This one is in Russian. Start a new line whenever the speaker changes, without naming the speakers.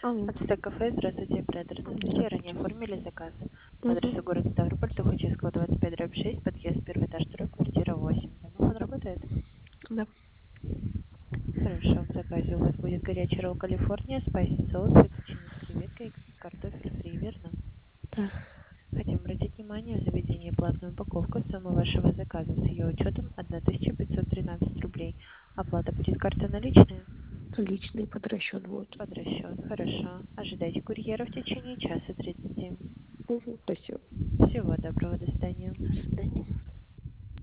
Алло.
Ацтек кафе, здравствуйте, оператор. Здравствуйте, ранее
Здравствуйте.
оформили заказ. По адресу
Мгм.
город Ставрополь, Тухачевского, 25/6, подъезд, первый этаж, второй, квартира 8. Домофон работает?
Да.
Хорошо, в заказе у вас будет горячий ролл Калифорния, спайси соус, фетучини с креветкой, картофель фри, верно?
Да.
Хотим обратить внимание в заведении платную упаковку суммы вашего заказа с ее учетом 1513 рублей. Оплата будет карта наличная?
Личный под расчет будет.
Под расчет. Хорошо. Ожидайте курьера в течение часа 30.
Мгм. Спасибо.
Всего доброго, до свидания.
До свидания.